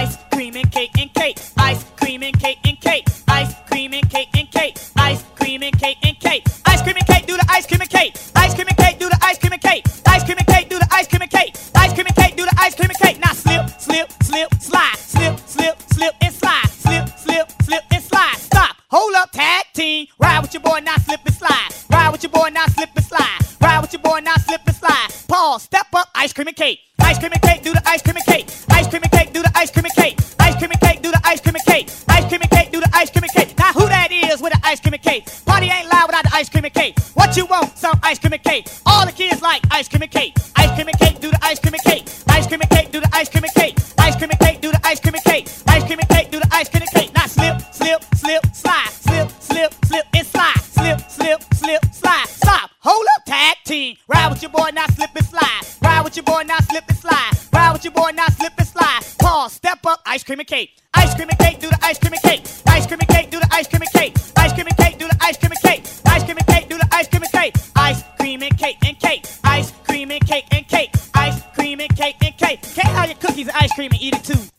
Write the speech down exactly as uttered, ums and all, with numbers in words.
Ice cream and cake and cake. Ice cream and cake and cake. Ice cream and cake and cake. Ice cream and cake and cake. Ice cream and cake, do the ice cream and cake. Ice cream and cake, do the ice cream and cake. Ice cream and cake, do the ice cream and cake. Ice cream and cake, do the ice cream and cake. Now slip, slip, slip, slide. Slip, slip, slip and slide. Slip, slip, slip and slide. Stop. Hold up, tag team. Ride with your boy, now slip and slide. Ride with your boy, now slip and slide. Ride with your boy, now slip and slide. Pause, step up, ice cream and cake. Ice cream and cake, do the ice cream and cake. Ice cream and cake, do the ice cream and cake. Ice cream and cake, do the ice cream and cake. Ice cream and cake, do the ice cream and cake. Now who that is with the ice cream and cake? Party ain't loud without the ice cream and cake. What you want? Some ice cream and cake. All the kids like ice cream and cake. Ice cream and cake, do the ice cream and cake. Ice cream and cake, do the ice cream and cake. Ice cream and cake, do the ice cream and cake. Ice cream and cake, do the ice cream and cake. Now slip, slip, slip, slide. Slip, slip, slip and slide. Slip, slip, slip, slide. Stop. Hold up, tag team. Ride with your boy, now slip and slide. Ride with your boy, now slip and slide. Ride with your boy, now slip and slide. Pause, step up, ice cream and cake. Ice cream and cake, do the ice cream and cake. Ice cream and cake, do the ice cream and cake. Ice cream and cake, do the ice cream and cake. Ice cream and cake, do the ice cream and cake. Ice cream and cake and cake. Ice cream and cake and cake. Ice cream and cake and cake. Can't have your cookies and ice cream and eat it too.